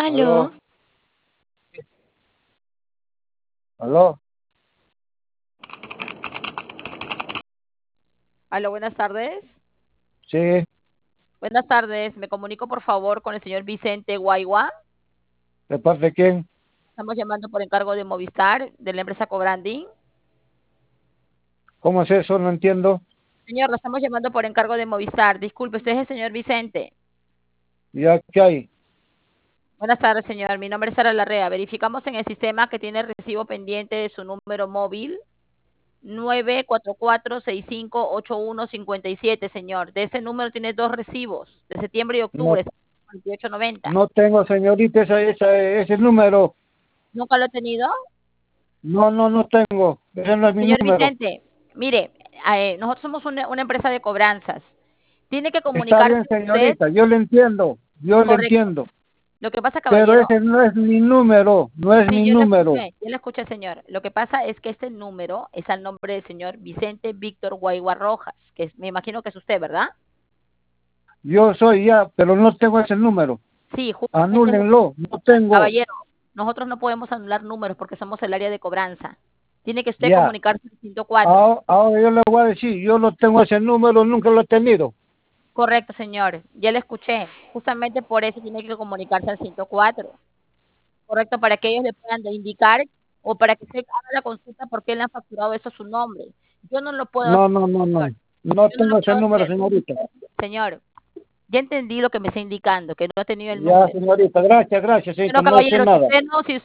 Aló, Aló, aló, Aló, buenas tardes. sí, Buenas tardes. Me comunico por favor con el señor Vicente Guaigua. ¿de parte de quién? Estamos llamando por encargo de Movistar, de la empresa Cobranding. ¿Cómo es eso? No entiendo. Señor, lo estamos llamando por encargo de Movistar. Disculpe, usted es el señor Vicente. ¿Ya qué hay? Buenas tardes, señor. Mi nombre es Sara Larrea. Verificamos en el sistema que tiene recibo pendiente de su número móvil 944658157, señor. De ese número tiene dos recibos, de septiembre y No, octubre, 48.90. no tengo, señorita, ese número. ¿Nunca lo he tenido? No tengo. Ese no es mi Señor número. Vicente, mire, nosotros somos una empresa de cobranzas. Tiene que Está comunicarse bien, usted, señorita, yo le entiendo, yo le correcto. entiendo. Lo que pasa, Pero caballero, ese no es mi número, no es sí, mi número. yo le escuché, señor. Lo que pasa es que este número es al nombre del señor Vicente Víctor Guaigua Rojas, me imagino que es usted, ¿verdad? Yo soy ya, pero no tengo ese número. Sí, justamente, Anúlenlo, no tengo. caballero, nosotros no podemos anular números porque somos el área de cobranza. Tiene que usted Ya, comunicarse al 104. ahora yo le voy a decir, yo no tengo ese número, nunca lo he tenido. Correcto, señor. Ya le escuché. Justamente por eso tiene que comunicarse al 104. Correcto, para que ellos le puedan indicar o para que usted haga la consulta por qué le han facturado eso a su nombre. Yo no lo puedo hacer, señor. No Yo no tengo lo ese puedo número, hacer. señorita. Señor, ya entendí lo que me está indicando, que no ha tenido el Ya, número. señorita, gracias, Pero señorita, no sé caballero, nada. si